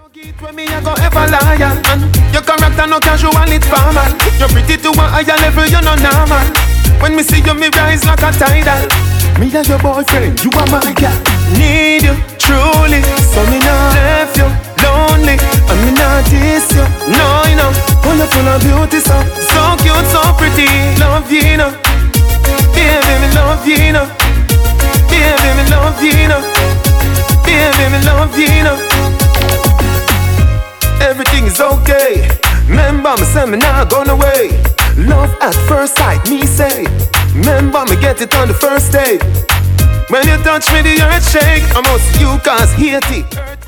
When me I go ever liar, and your character no casual, it's formal. You're pretty to a higher level, you're not normal. When me see you, me rise like a tidal. Me and your boyfriend, you are my girl. Need you, truly, so me not left you lonely, and me not diss you. No, you know, full of beauty, so cute, so pretty. Love you, know. Baby, me love you, know. Baby, me love you, know. Baby, me love you, know. Everything is okay. Remember me say me not gone away. Love at first sight, me say. Remember me get it on the first day. When you touch me the earth shake. I must you cause hate it.